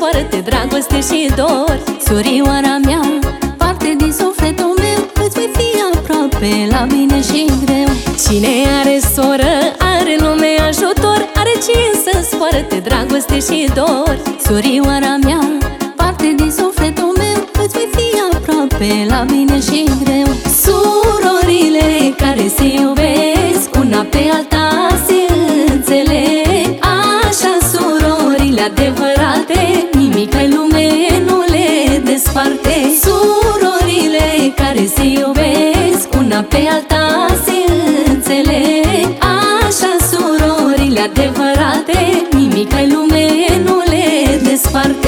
foarte dragoste și dor. Surioara mea, parte din sufletul meu, îți voi fi aproape la bine și greu. Cine are soră, are lume ajutor, are să-ți foarte dragoste și dor. Surioara mea, parte din sufletul meu, îți voi fi aproape la bine și greu. Surorile care se iubesc, una pe alta se înțeleg. Așa surorile adevărate, nimic pe lume nu le desparte. Surorile care se iubesc, una pe alta se înțeleg. Așa surorile adevărate, nimic pe lume nu le desparte.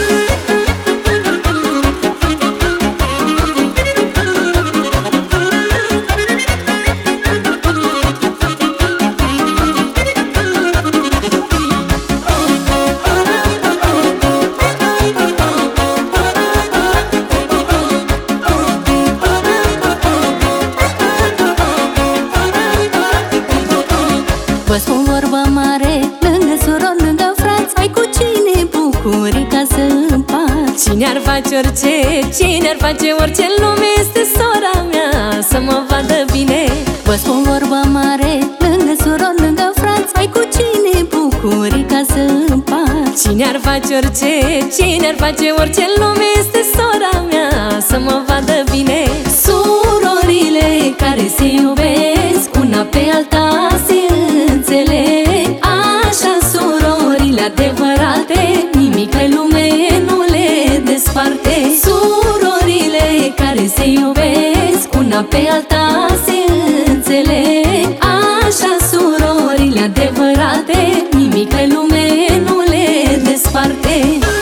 Vă spun vorba mare, lângă surori, lângă frați, ai cu cine bucurii ca să împarți. Cine ar face orice, cine ar face orice în lume, este sora mea să mă vadă bine. Vă spun vorba mare, lângă surori, lângă frați, ai cu cine bucurii ca să împarți. Cine ar face orice, cine ar face orice în lume, este sora mea să mă vadă bine. Surorile care se iubesc, una pe alta se înțeleg. Așa surorile adevărate, nimic pe lume nu le desparte. Surorile care se iubesc, una pe alta se înțeleg. Așa surorile adevărate, nimic pe lume nu le desparte.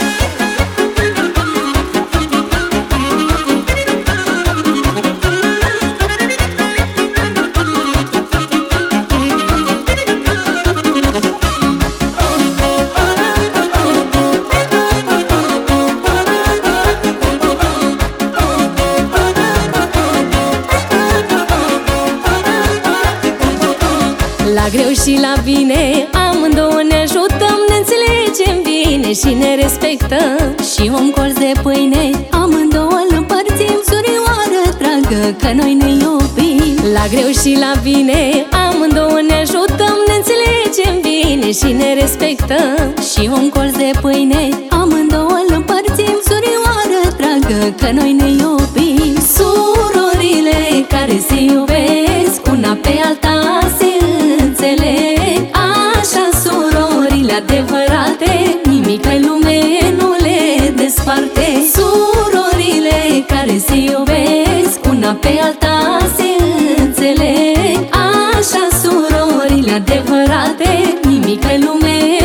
La greu și la bine, amândouă ne ajutăm, ne înțelegem bine și ne respectăm. Și un colț de pâine, amândouă îl împărțim, surioară dragă, că noi ne iubim. La greu și la bine, amândouă ne ajutăm, ne înțelegem bine și ne respectăm. Și un colț de pâine, amândouă îl împărțim, surioară dragă, că noi ne iubim. Surorile care se iubesc, una pe alta se înțeleg. Așa surorile adevărate, nimic pe lume nu le desparte. Surorile care se iubesc, una pe alta se înțeleg. Așa surorile adevărate, nimic pe lume